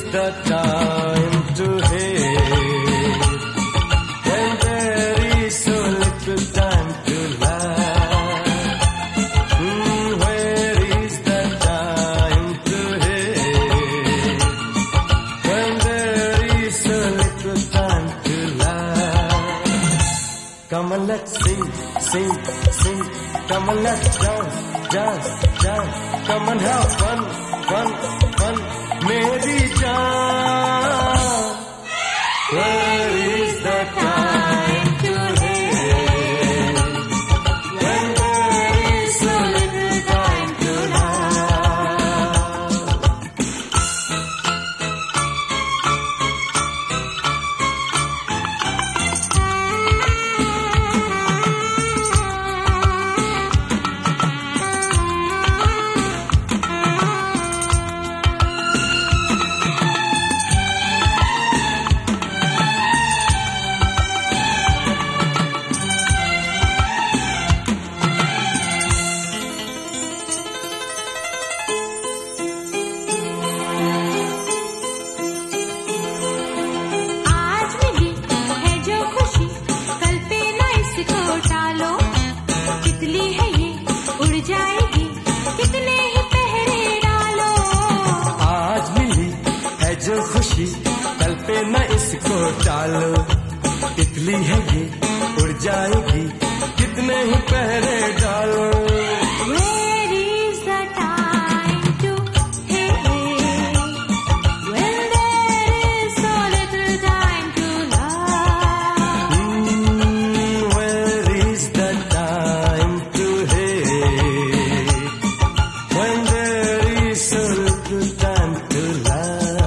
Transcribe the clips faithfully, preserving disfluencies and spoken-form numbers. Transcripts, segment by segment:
the time to hate when there is so little time to laugh? Mm, where is the time to hate when there is so little time to laugh? Come on, let's sing, sing, sing. Come on, let's dance, dance, dance. Come on, have fun, fun, fun. Meri jaan, where is the time to hate when there is so little time to laugh? जो खुशी कल पे न इसको टालो, तितली है ये उड़ जाएगी कितने ही पहरे डालो। Where is the time to hate when there is so little time to love? Mm, where is the time to hate when there is so little time to love?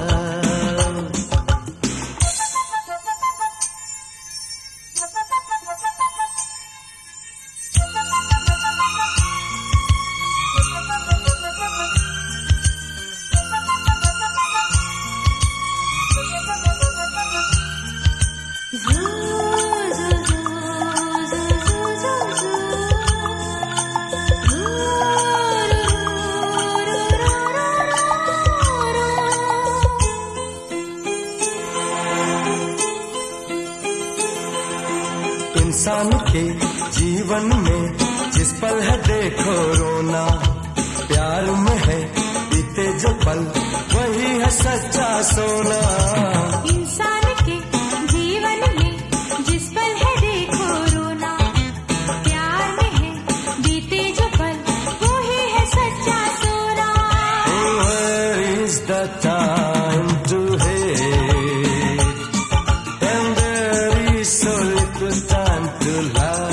इंसान के जीवन में जिस पल है देखो रोना, प्यार में है बीते जो पल वही है सच्चा सोना। इंसान के जीवन में जिस पल है देखो रोना, प्यार में है बीते जो पल वही है सच्चा सोना। Where is the time to hate when there is so little time to love?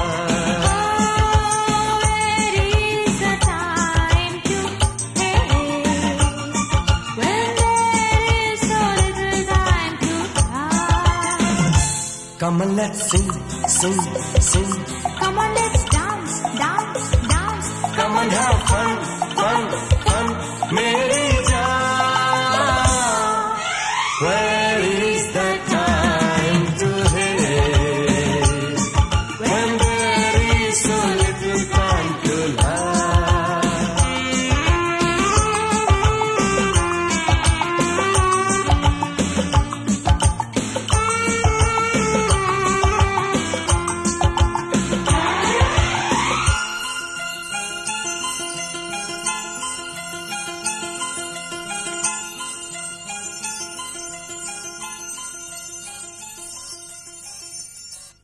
Come on, let's sing, sing, sing. Come on, let's dance, dance, dance. Come on, have fun, fun, fun. Meri jaan, where